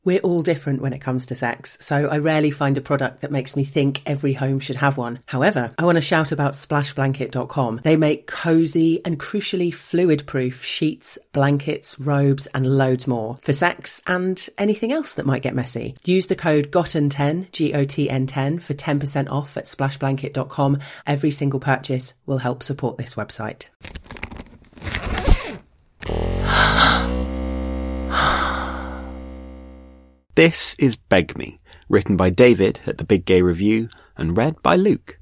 We're all different when it comes to sex, so I rarely find a product that makes me think every home should have one. However, I want to shout about splashblanket.com. They make cosy and crucially fluid-proof sheets, blankets, robes and loads more for sex and anything else that might get messy. Use the code GOTTEN10, GOTN10 for 10% off at splashblanket.com. Every single purchase will help support this website. This is Beg Me, written by David at The Big Gay Review and read by Luke.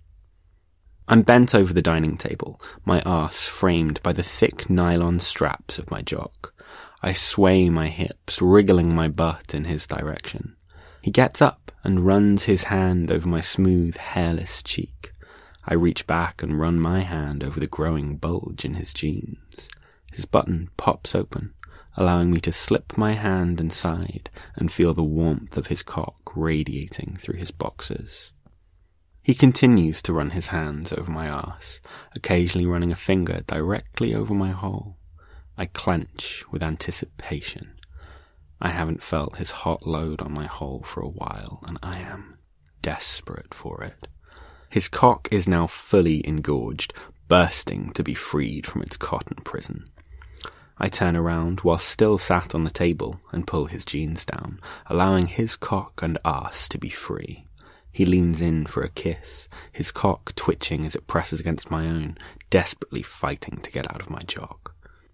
I'm bent over the dining table, my arse framed by the thick nylon straps of my jock. I sway my hips, wriggling my butt in his direction. He gets up and runs his hand over my smooth, hairless cheek. I reach back and run my hand over the growing bulge in his jeans. His button pops open, allowing me to slip my hand inside and feel the warmth of his cock radiating through his boxers. He continues to run his hands over my arse, occasionally running a finger directly over my hole. I clench with anticipation. I haven't felt his hot load on my hole for a while, and I am desperate for it. His cock is now fully engorged, bursting to be freed from its cotton prison. I turn around while still sat on the table and pull his jeans down, allowing his cock and arse to be free. He leans in for a kiss, his cock twitching as it presses against my own, desperately fighting to get out of my jock.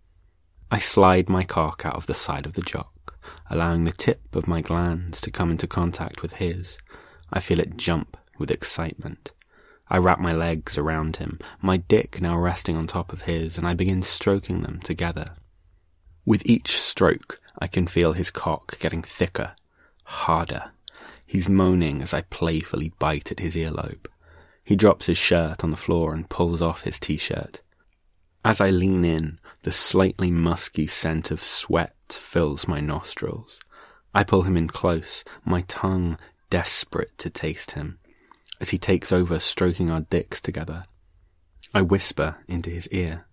I slide my cock out of the side of the jock, allowing the tip of my glands to come into contact with his. I feel it jump with excitement. I wrap my legs around him, my dick now resting on top of his, and I begin stroking them together. With each stroke, I can feel his cock getting thicker, harder. He's moaning as I playfully bite at his earlobe. He drops his shirt on the floor and pulls off his t-shirt. As I lean in, the slightly musky scent of sweat fills my nostrils. I pull him in close, my tongue desperate to taste him, as he takes over stroking our dicks together. I whisper into his ear,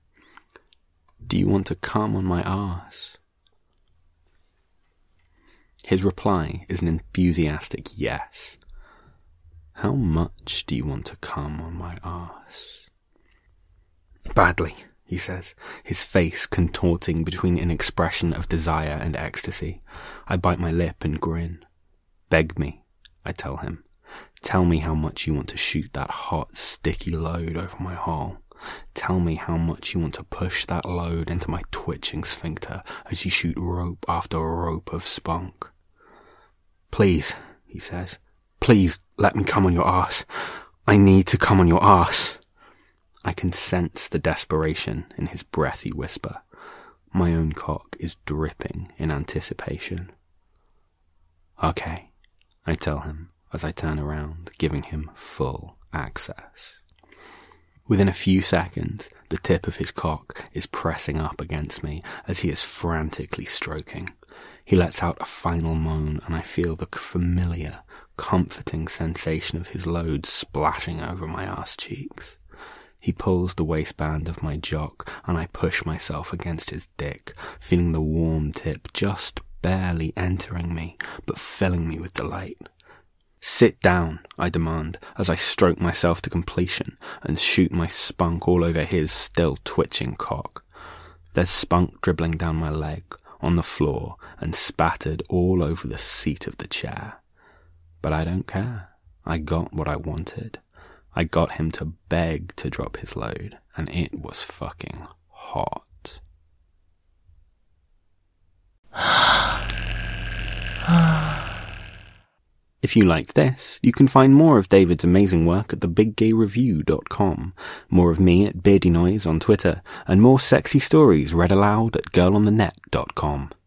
"Do you want to come on my arse?" His reply is an enthusiastic yes. "How much do you want to come on my arse?" "Badly," he says, his face contorting between an expression of desire and ecstasy. I bite my lip and grin. "Beg me," I tell him. "Tell me how much you want to shoot that hot, sticky load over my hole. Tell me how much you want to push that load into my twitching sphincter as you shoot rope after rope of spunk." "Please," he says, "please let me come on your arse. I need to come on your arse." I can sense the desperation in his breathy whisper. My own cock is dripping in anticipation. "Okay," I tell him as I turn around, giving him full access. Within a few seconds, the tip of his cock is pressing up against me as he is frantically stroking. He lets out a final moan, and I feel the familiar, comforting sensation of his load splashing over my arse cheeks. He pulls the waistband of my jock, and I push myself against his dick, feeling the warm tip just barely entering me, but filling me with delight. "Sit down," I demand, as I stroke myself to completion and shoot my spunk all over his still twitching cock. There's spunk dribbling down my leg, on the floor, and spattered all over the seat of the chair. But I don't care. I got what I wanted. I got him to beg to drop his load, and it was fucking hot. If you liked this, you can find more of David's amazing work at thebiggayreview.com, more of me at Beardy Noise on Twitter, and more sexy stories read aloud at girlonthenet.com.